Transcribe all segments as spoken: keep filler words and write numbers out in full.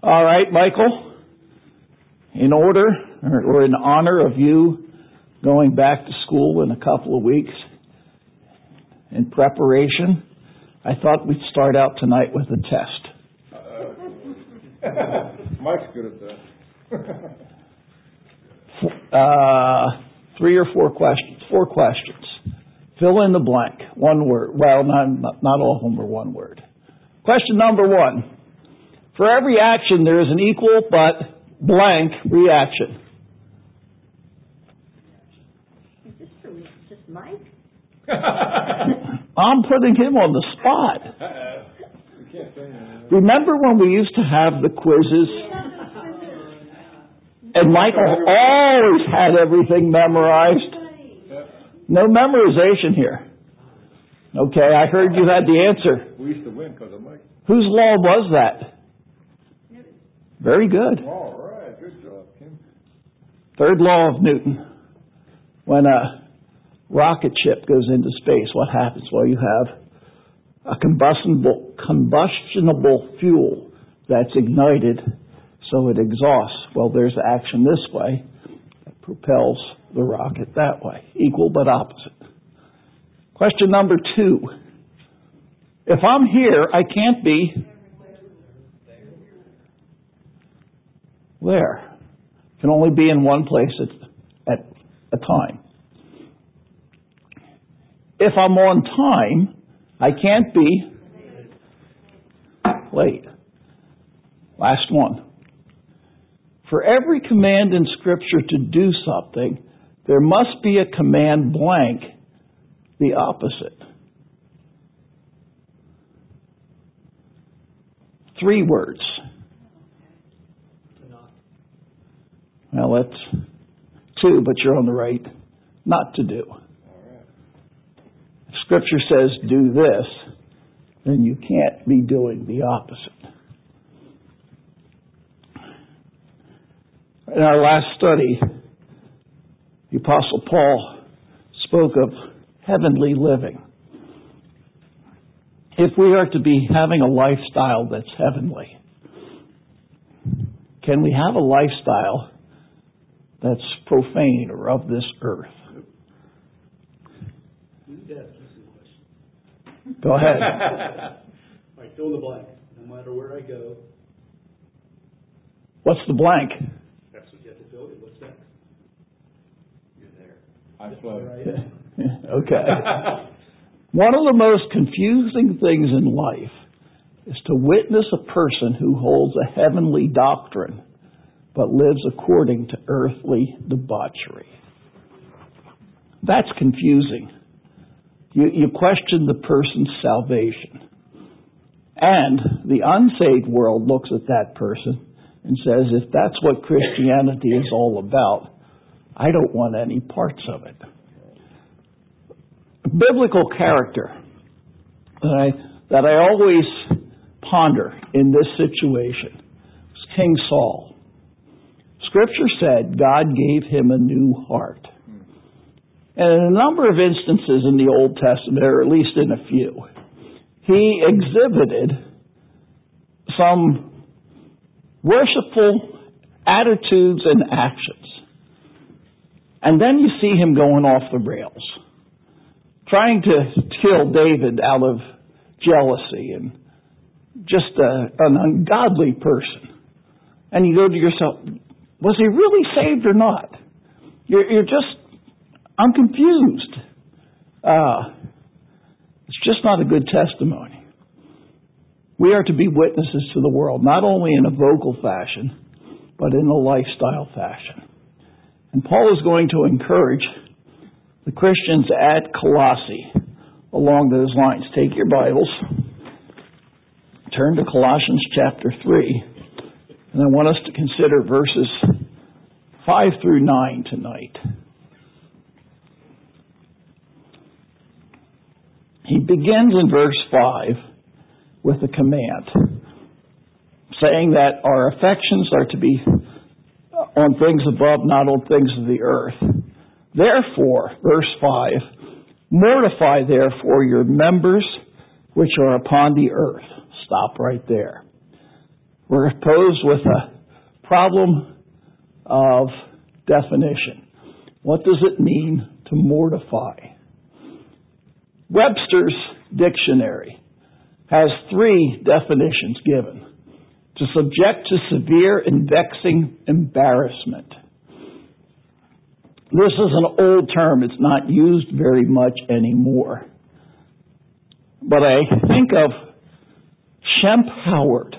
All right, Michael, in order or in honor of you going back to school in a couple of weeks, in preparation, I thought we'd start out tonight with a test. Uh, Mike's good at that. uh, three or four questions. Four questions. Fill in the blank. One word. Well, not, not all of them are one word. Question number one. For every action, there is an equal but blank reaction. Is this for me? Just Mike? I'm putting him on the spot. You can't say that. Remember when we used to have the quizzes? And Michael always had everything memorized. No memorization here. Okay, I heard you had the answer. We used to win because of Mike. Whose law was that? Very good. All right, good job, Kim. Third law of Newton. When a rocket ship goes into space, what happens? Well, you have a combustible, combustionable fuel that's ignited, so it exhausts. Well, there's action this way that propels the rocket that way. Equal but opposite. Question number two. If I'm here, I can't be there. Can only be in one place at, at a time. If I'm on time, I can't be late. Last one. For every command in Scripture to do something, there must be a command blank, the opposite. Three words. Well, that's two, but you're on the right. Not to do. If Scripture says do this, then you can't be doing the opposite. In our last study, the Apostle Paul spoke of heavenly living. If we are to be having a lifestyle that's heavenly, can we have a lifestyle that's profane or of this earth? Go ahead. All right, fill in the blank. No matter where I go. What's the blank? That's what you have to fill in. What's next? You're there. I float. Okay. One of the most confusing things in life is to witness a person who holds a heavenly doctrine but lives according to earthly debauchery. That's confusing. You, you question the person's salvation. And the unsaved world looks at that person and says, if that's what Christianity is all about, I don't want any parts of it. Biblical character that I, that I always ponder in this situation was King Saul. Scripture said God gave him a new heart. And in a number of instances in the Old Testament, or at least in a few, he exhibited some worshipful attitudes and actions. And then you see him going off the rails, trying to kill David out of jealousy and just a, an ungodly person. And you go to yourself, was he really saved or not? You're, you're just, I'm confused. Uh, it's just not a good testimony. We are to be witnesses to the world, not only in a vocal fashion, but in a lifestyle fashion. And Paul is going to encourage the Christians at Colossae along those lines. Take your Bibles, turn to Colossians chapter three, and I want us to consider verses five through nine tonight. He begins in verse five with a command, saying that our affections are to be on things above, not on things of the earth. Therefore, verse five, mortify therefore your members which are upon the earth. Stop right there. we're posed with a problem of definition. What does it mean to mortify? Webster's dictionary has three definitions given. To subject to severe and vexing embarrassment. This is an old term. It's not used very much anymore. But I think of Shemp Howard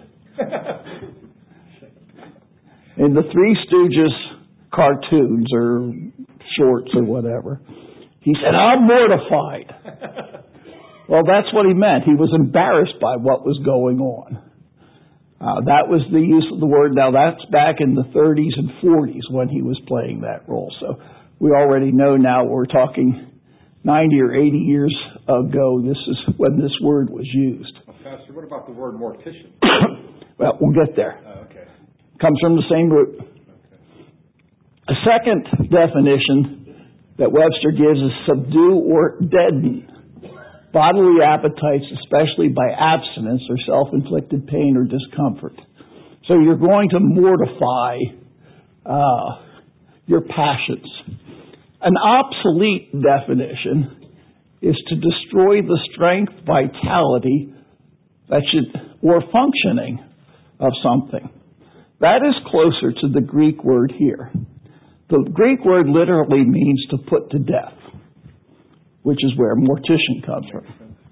in the Three Stooges cartoons or shorts or whatever. He said, "I'm mortified." Well, that's what he meant. He was embarrassed by what was going on. Uh, that was the use of the word. Now, that's back in the thirties and forties when he was playing that role. So we already know now we're talking ninety or eighty years ago. This is when this word was used. Well, Pastor, what about the word mortician? Well, we'll get there. Oh, okay. Comes from the same root. Okay. A second definition that Webster gives is subdue or deaden bodily appetites, especially by abstinence or self-inflicted pain or discomfort. So you're going to mortify uh, your passions. An obsolete definition is to destroy the strength, vitality, that should, or functioning of something. That is closer to the Greek word here. The Greek word literally means to put to death, which is where mortician comes from.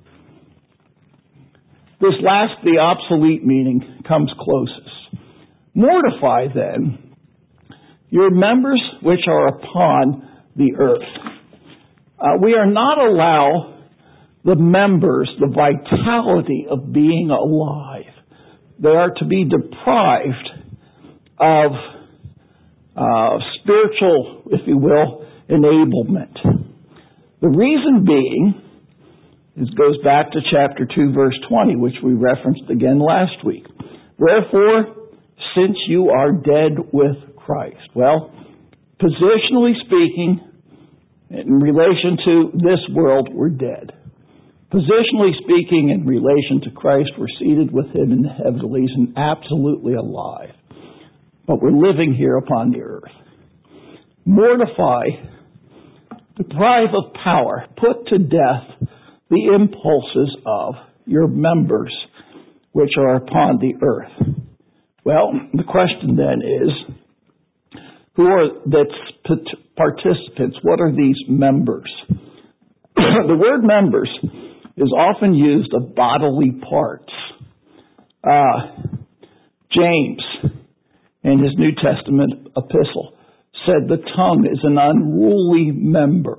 This last, the obsolete meaning, comes closest. Mortify, then, your members which are upon the earth. Uh, we are not allow the members the vitality of being alive. They are to be deprived of uh, spiritual, if you will, enablement. The reason being, this goes back to chapter two, verse twenty, which we referenced again last week. Wherefore, since you are dead with Christ. Well, positionally speaking, in relation to this world, we're dead. Positionally speaking, in relation to Christ, we're seated with Him in the heavenlies and absolutely alive. But we're living here upon the earth. Mortify, deprive of power, put to death the impulses of your members which are upon the earth. Well, the question then is, who are that's participants? What are these members? The word members is often used of bodily parts. Uh, James, in his New Testament epistle, said the tongue is an unruly member.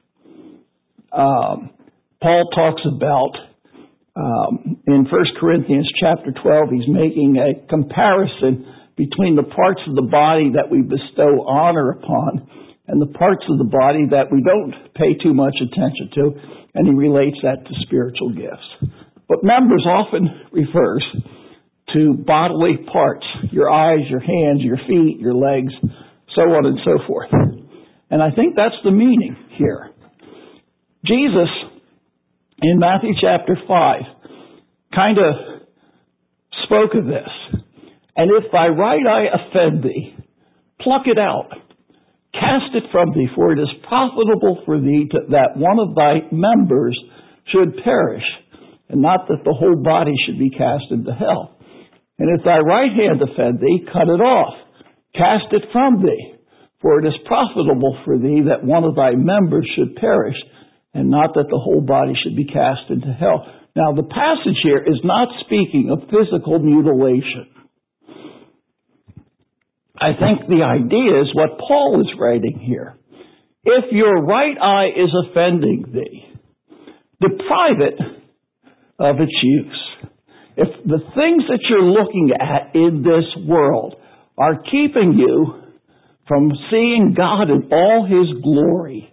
Um, Paul talks about, um, in First Corinthians chapter twelve, he's making a comparison between the parts of the body that we bestow honor upon and the parts of the body that we don't pay too much attention to, and he relates that to spiritual gifts. But members often refers to bodily parts, your eyes, your hands, your feet, your legs, so on and so forth. And I think that's the meaning here. Jesus, in Matthew chapter five, kind of spoke of this. And if thy right eye offend thee, pluck it out. Cast it from thee, for it is profitable for thee to, that one of thy members should perish, and not that the whole body should be cast into hell. And if thy right hand offend thee, cut it off. Cast it from thee, for it is profitable for thee that one of thy members should perish, and not that the whole body should be cast into hell. Now, the passage here is not speaking of physical mutilation. I think the idea is what Paul is writing here. If your right eye is offending thee, deprive it of its use. If the things that you're looking at in this world are keeping you from seeing God in all His glory,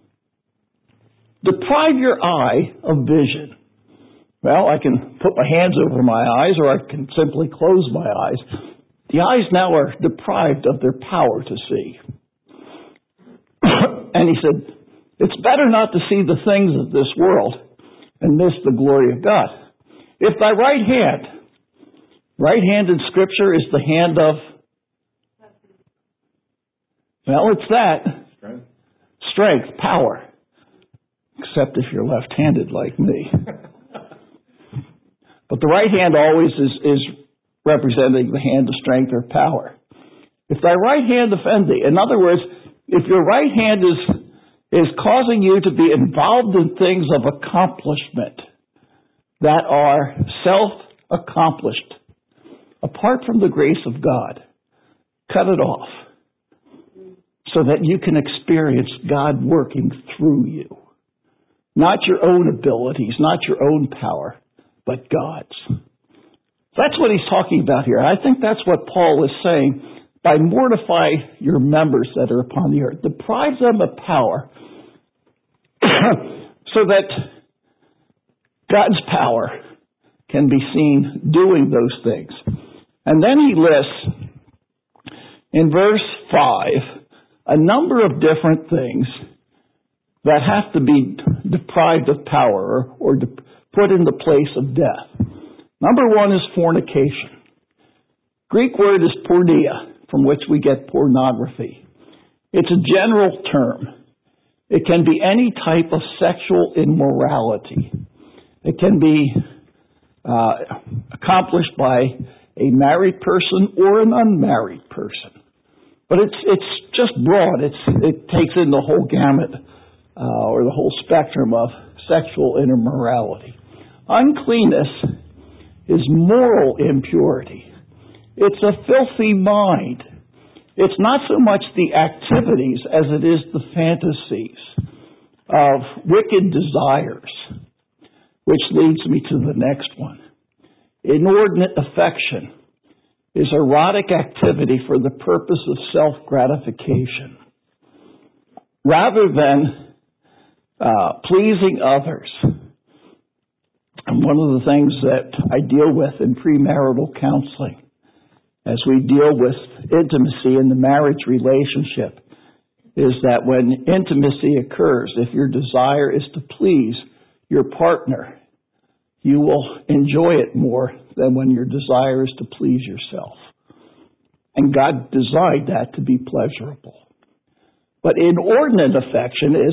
deprive your eye of vision. Well, I can put my hands over my eyes, or I can simply close my eyes. The eyes now are deprived of their power to see. And he said, it's better not to see the things of this world and miss the glory of God. If thy right hand Right hand in Scripture is the hand of, well, it's that. Strength. Strength, power. Except if you're left-handed like me. But the right hand always is, is representing the hand of strength or power. If thy right hand offend thee, in other words, if your right hand is, is causing you to be involved in things of accomplishment that are self-accomplished, apart from the grace of God, cut it off so that you can experience God working through you. Not your own abilities, not your own power, but God's. That's what he's talking about here. I think that's what Paul is saying. By mortify your members that are upon the earth. Deprive them of power so that God's power can be seen doing those things. And then he lists in verse five a number of different things that have to be deprived of power or, or de- put in the place of death. Number one is fornication. Greek word is porneia, from which we get pornography. It's a general term. It can be any type of sexual immorality. It can be uh, accomplished by a married person or an unmarried person. But it's it's just broad. It's it takes in the whole gamut uh, or the whole spectrum of sexual immorality. Uncleanness is moral impurity. It's a filthy mind. It's not so much the activities as it is the fantasies of wicked desires, which leads me to the next one. Inordinate affection is erotic activity for the purpose of self-gratification. Rather than uh, pleasing others. And one of the things that I deal with in premarital counseling, as we deal with intimacy in the marriage relationship, is that when intimacy occurs, if your desire is to please your partner, you will enjoy it more than when your desire is to please yourself. And God designed that to be pleasurable. But inordinate affection is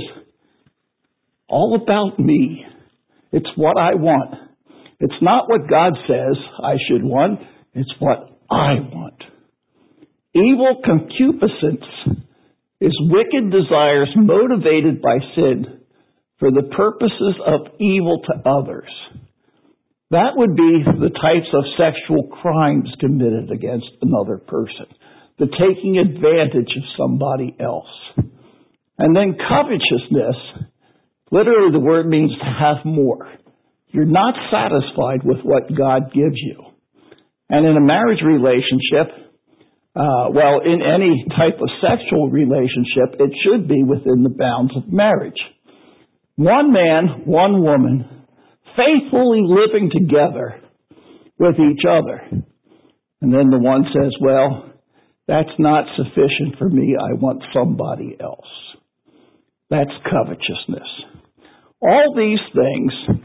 all about me. It's what I want. It's not what God says I should want. It's what I want. Evil concupiscence is wicked desires motivated by sin for the purposes of evil to others. That would be the types of sexual crimes committed against another person. The taking advantage of somebody else. And then covetousness, literally the word means to have more. You're not satisfied with what God gives you. And in a marriage relationship, uh, well, in any type of sexual relationship, it should be within the bounds of marriage. One man, one woman, faithfully living together with each other. And then the one says, well, that's not sufficient for me. I want somebody else. That's covetousness. All these things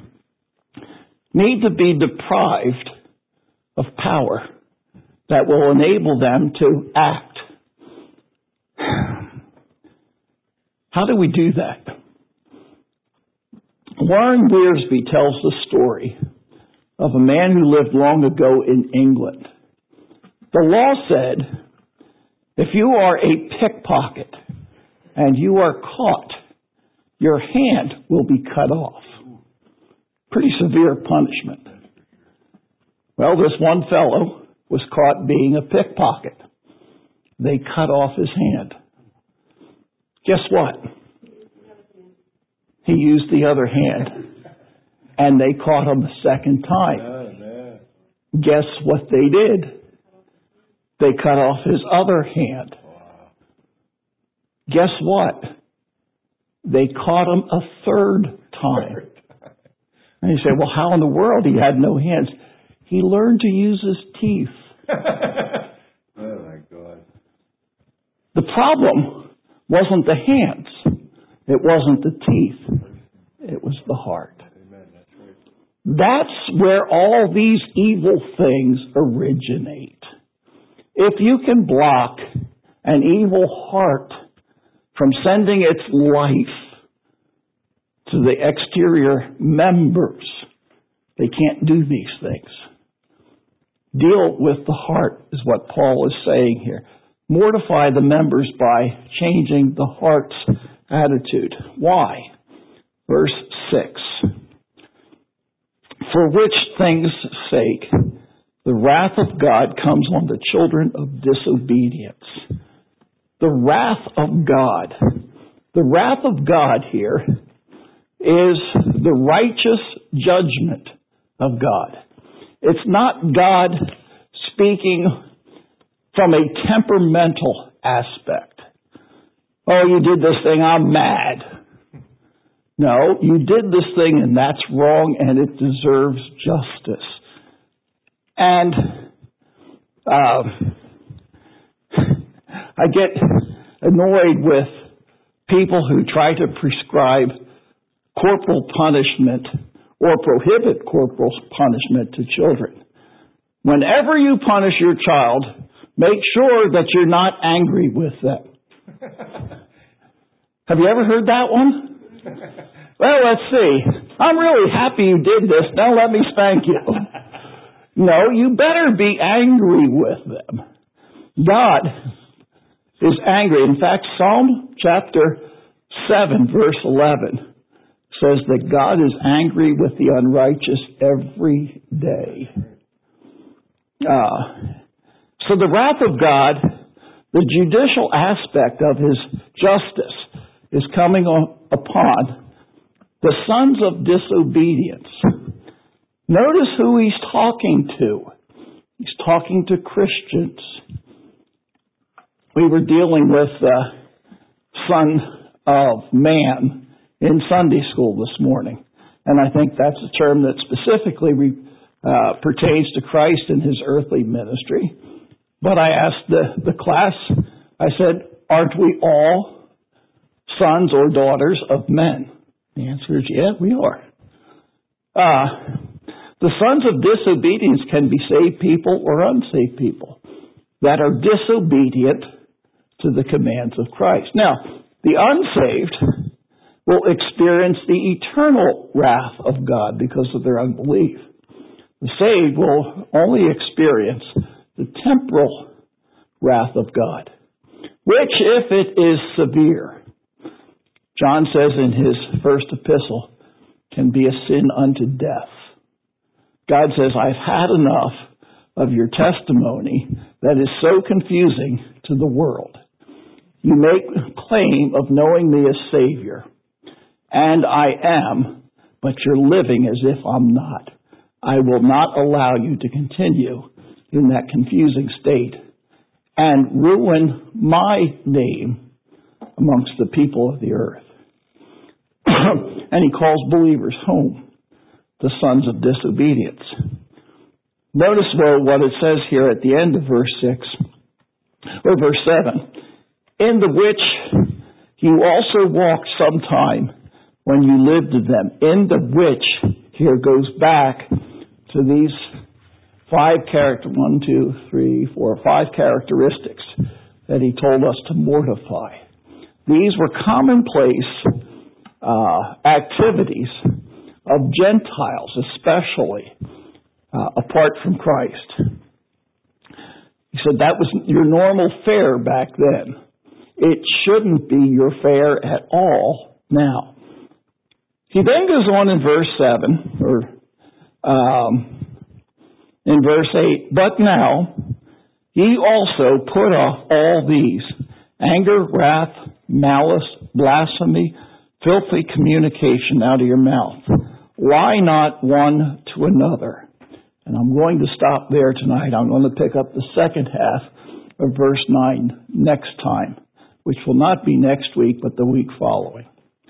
need to be deprived of power that will enable them to act. How do we do that? Warren Wiersbe tells the story of a man who lived long ago in England. The law said, if you are a pickpocket and you are caught, your hand will be cut off. Pretty severe punishment. Well, this one fellow was caught being a pickpocket. They cut off his hand. Guess what? He used the other hand. And they caught him a second time. Guess what they did? They cut off his other hand. Guess what? They caught him a third time. And you say, well, how in the world? He had no hands. He learned to use his teeth. Oh, my God. The problem wasn't the hands. It wasn't the teeth. It was the heart. Amen. That's right. That's where all these evil things originate. If you can block an evil heart from sending its life to the exterior members, they can't do these things. Deal with the heart is what Paul is saying here. Mortify the members by changing the heart's attitude. Why? Verse six. For which things' sake the wrath of God comes on the children of disobedience. The wrath of God. The wrath of God here is the righteous judgment of God. It's not God speaking from a temperamental aspect. Oh, you did this thing, I'm mad. No, you did this thing and that's wrong and it deserves justice. And uh, I get annoyed with people who try to prescribe corporal punishment or prohibit corporal punishment to children. Whenever you punish your child, make sure that you're not angry with them. Have you ever heard that one? Well, let's see. I'm really happy you did this. Now let me spank you. No, you better be angry with them. God is angry. In fact, Psalm chapter seven, verse eleven says that God is angry with the unrighteous every day. Uh, so the wrath of God, the judicial aspect of His justice, is coming on, upon the sons of disobedience. Notice who He's talking to. He's talking to Christians. We were dealing with the Son of Man in Sunday school this morning. And I think that's a term that specifically uh, pertains to Christ and His earthly ministry. But I asked the, the class, I said, aren't we all sons or daughters of men? The answer is, yeah, we are. Uh, the sons of disobedience can be saved people or unsaved people that are disobedient to the commands of Christ. Now, the unsaved will experience the eternal wrath of God because of their unbelief. The saved will only experience the temporal wrath of God, which, if it is severe, John says in his first epistle, can be a sin unto death. God says, I've had enough of your testimony that is so confusing to the world. You make claim of knowing me as Savior, and I am, but you're living as if I'm not. I will not allow you to continue in that confusing state and ruin my name amongst the people of the earth. And He calls believers home, the sons of disobedience. Notice, though, what it says here at the end of verse six, or verse seven, in the which you also walked sometime when you lived in them. In the which, here goes back to these five character, one, two, three, four, five characteristics that He told us to mortify. These were commonplace uh, activities of Gentiles, especially uh, apart from Christ. He said that was your normal fare back then. It shouldn't be your fare at all now. He then goes on in verse seven, or um, in verse eight, but now ye also put off all these, anger, wrath, malice, blasphemy, filthy communication out of your mouth. Lie not one to another. And I'm going to stop there tonight. I'm going to pick up the second half of verse nine next time, which will not be next week, but the week following.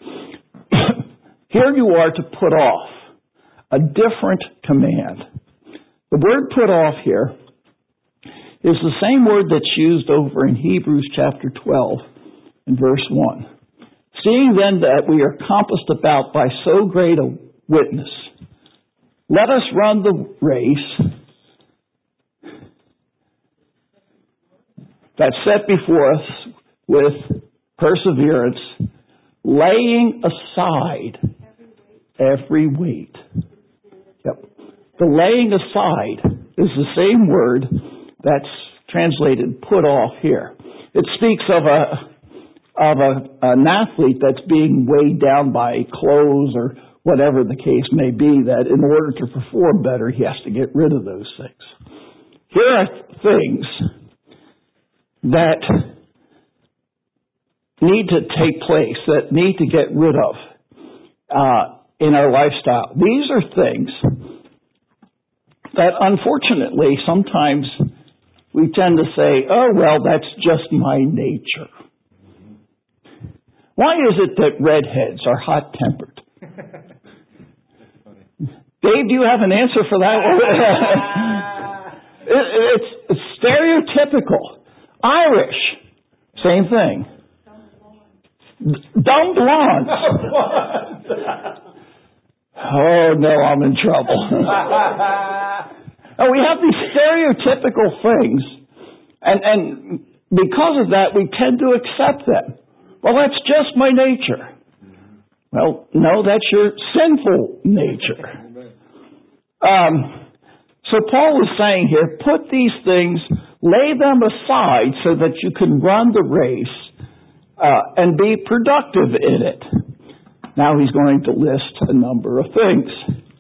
Here you are to put off a different command. The word put off here is the same word that's used over in Hebrews chapter twelve and verse one. Seeing then that we are compassed about by so great a witness, Let us run the race that's set before us with perseverance, laying aside every weight. Yep. The laying aside is the same word that's translated put off here. It speaks of a of a, an athlete that's being weighed down by clothes or whatever the case may be, that in order to perform better, he has to get rid of those things. Here are things that need to take place, that need to get rid of uh, in our lifestyle. These are things that unfortunately sometimes we tend to say, oh, well, that's just my nature. Why is it that redheads are hot-tempered? Dave, do you have an answer for that? it, it's, it's stereotypical. Irish, same thing. Dumb blondes. Oh, no, I'm in trouble. And we have these stereotypical things, and, and because of that, we tend to accept them. Well, that's just my nature. Well, no, that's your sinful nature. Um, so Paul is saying here, put these things, lay them aside so that you can run the race uh, and be productive in it. Now he's going to list a number of things.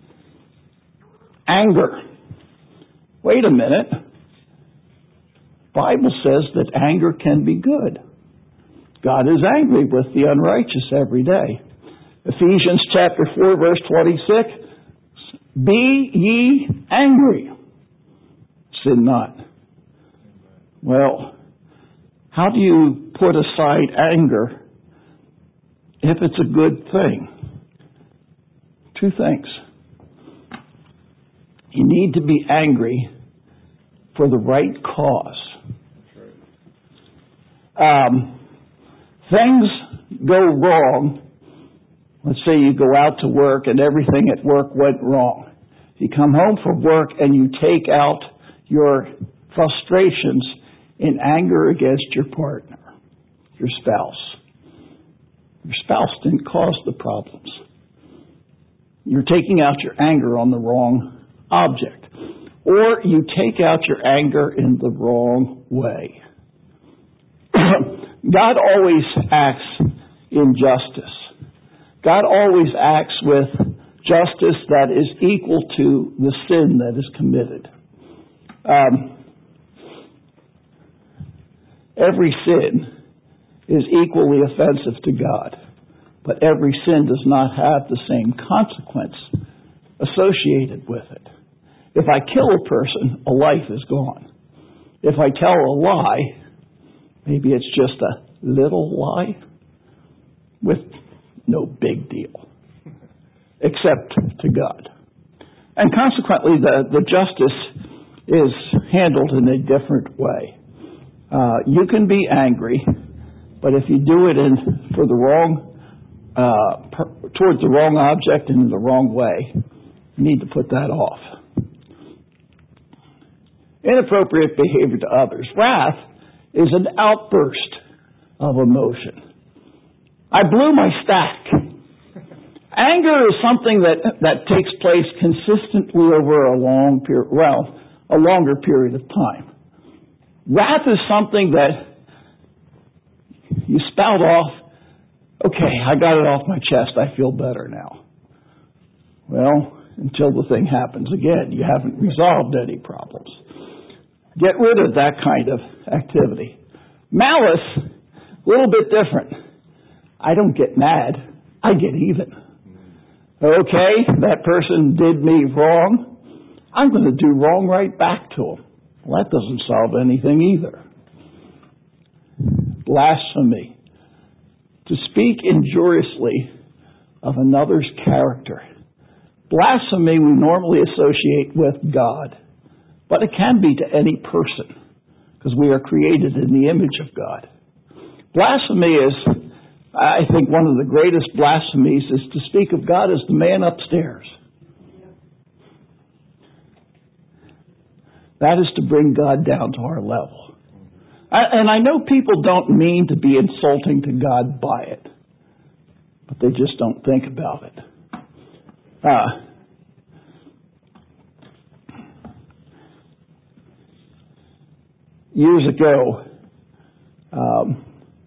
Anger. Wait a minute. The Bible says that anger can be good. God is angry with the unrighteous every day. Ephesians chapter four, verse twenty-six. Be ye angry. Sin not. Well, how do you put aside anger if it's a good thing? Two things. You need to be angry for the right cause. Um, things go wrong. Let's say you go out to work and everything at work went wrong. You come home from work and you take out your frustrations in anger against your partner, your spouse. Your spouse didn't cause the problems. You're taking out your anger on the wrong object. Or you take out your anger in the wrong way. God always acts in justice. God always acts with justice that is equal to the sin that is committed. Um, every sin is equally offensive to God, but every sin does not have the same consequence associated with it. If I kill a person, a life is gone. If I tell a lie, maybe it's just a little lie with no big deal, except to God. And consequently, the, the justice is handled in a different way. Uh, you can be angry, but if you do it in for the wrong, uh, per, towards the wrong object and in the wrong way, you need to put that off. Inappropriate behavior to others. Wrath is an outburst of emotion. I blew my stack. Anger is something that, that takes place consistently over a long period, well, a longer period of time. Wrath is something that you spout off, okay, I got it off my chest, I feel better now. Well, until the thing happens again, you haven't resolved any problems. Get rid of that kind of activity. Malice, a little bit different. I don't get mad, I get even. Okay, that person did me wrong. I'm going to do wrong right back to them. Well, that doesn't solve anything either. Blasphemy. To speak injuriously of another's character. Blasphemy we normally associate with God, but it can be to any person because we are created in the image of God. Blasphemy is, I think, one of the greatest blasphemies is to speak of God as the man upstairs. That is to bring God down to our level. I, and I know people don't mean to be insulting to God by it, but they just don't think about it. Uh, years ago, um,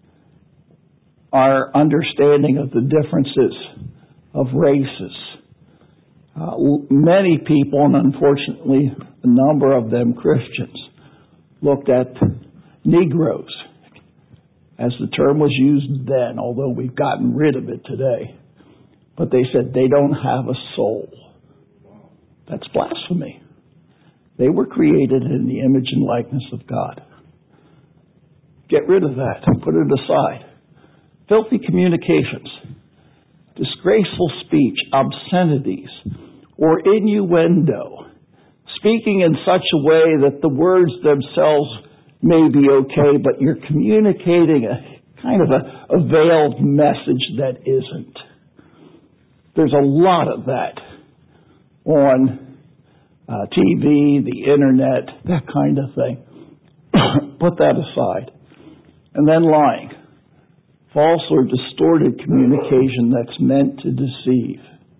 our understanding of the differences of races, uh, many people, and unfortunately a number of them Christians, looked at Negroes, as the term was used then, although we've gotten rid of it today. But they said they don't have a soul. That's blasphemy. They were created in the image and likeness of God. Get rid of that. Put it aside. Filthy communications, disgraceful speech, obscenities, or innuendo, speaking in such a way that the words themselves may be okay, but you're communicating a kind of a, a veiled message that isn't. There's a lot of that on uh, T V, the internet, that kind of thing. Put that aside. And then lying. False or distorted communication that's meant to deceive.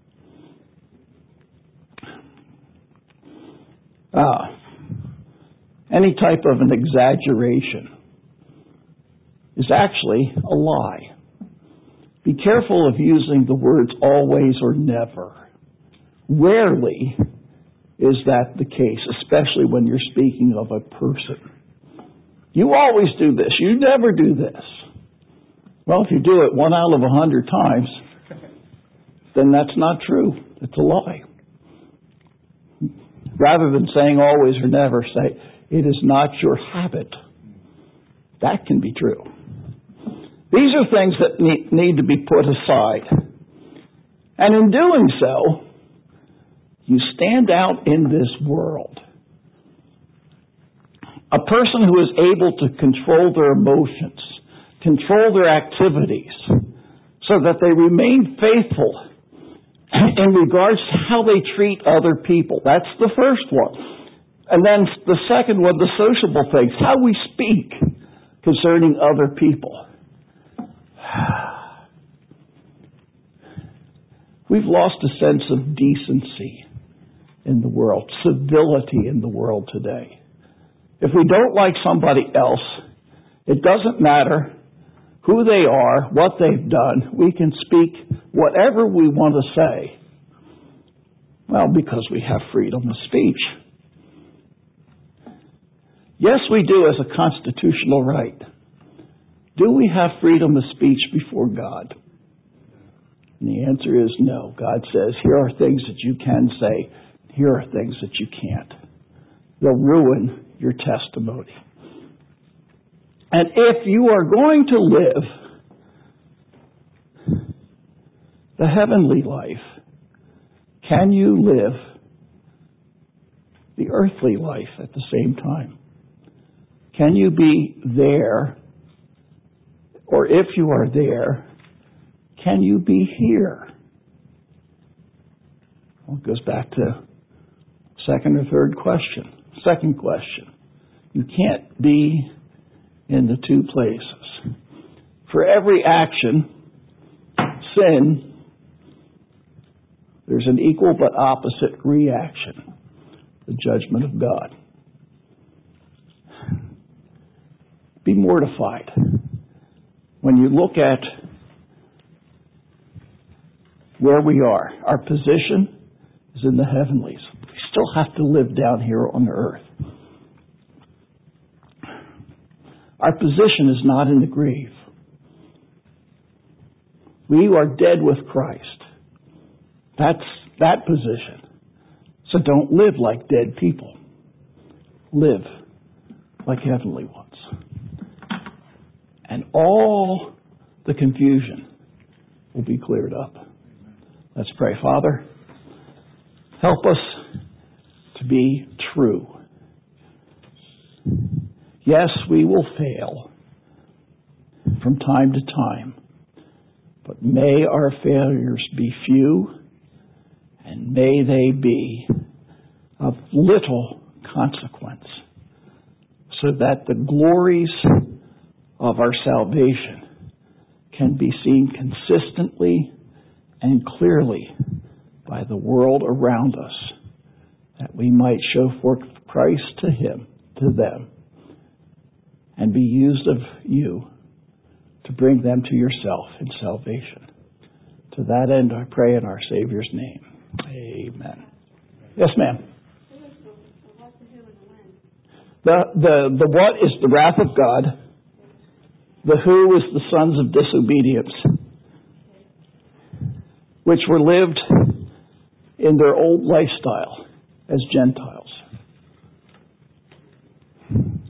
Ah, any type of an exaggeration is actually a lie. Be careful of using the words always or never. Rarely is that the case, especially when you're speaking of a person. You always do this. You never do this. Well, if you do it one out of a hundred times, then that's not true. It's a lie. Rather than saying always or never, say, it is not your habit. That can be true. These are things that need, need to be put aside. And in doing so, you stand out in this world. A person who is able to control their emotions, control their activities, so that they remain faithful in regards to how they treat other people. That's the first one. And then the second one, the sociable things, how we speak concerning other people. We've lost a sense of decency in the world, civility in the world today. If we don't like somebody else, it doesn't matter who they are, what they've done. We can speak whatever we want to say. Well, because we have freedom of speech. Yes, we do as a constitutional right. Do we have freedom of speech before God? And the answer is no. God says, here are things that you can say. Here are things that you can't. They'll ruin your testimony. And if you are going to live the heavenly life, can you live the earthly life at the same time? Can you be there, or if you are there, can you be here? Well, it goes back to second or third question. Second question. You can't be in the two places. For every action, sin, there's an equal but opposite reaction, the judgment of God. Be mortified when you look at where we are. Our position is in the heavenlies. We still have to live down here on earth. Our position is not in the grave. We are dead with Christ. That's that position. So don't live like dead people. Live like heavenly ones. And all the confusion will be cleared up. Let's pray. Father, help us to be true. Yes, we will fail from time to time, but may our failures be few, and may they be of little consequence, so that the glories of our salvation can be seen consistently and clearly by the world around us, that we might show forth Christ to him, to them, and be used of you to bring them to yourself in salvation. To that end, I pray in our Savior's name. Amen. Yes, ma'am. The, the, the what is the wrath of God. The who is the sons of disobedience, which were lived in their old lifestyle as Gentiles.